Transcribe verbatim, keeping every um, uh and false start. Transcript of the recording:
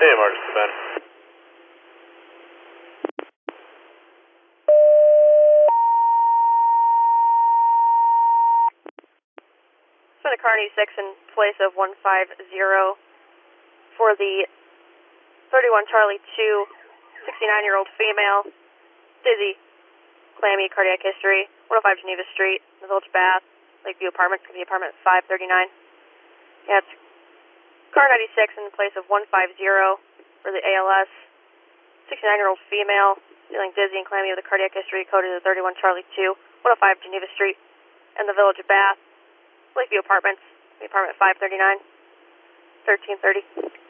Hey, Marcus, Ben. Send a car ninety-six in place of one five zero for the thirty-one Charlie two, sixty-nine-year-old female, dizzy, clammy, cardiac history, one oh five Geneva Street, the Village Bath, Lakeview Apartments, could be apartment five thirty-nine. Yeah, it's car ninety-six in place of one five zero for the A L S, sixty-nine-year-old female, feeling dizzy and clammy with a cardiac history, coded to thirty-one Charlie two, one oh five Geneva Street, and the Village of Bath, Lakeview Apartments, the apartment five thirty-nine, thirteen thirty.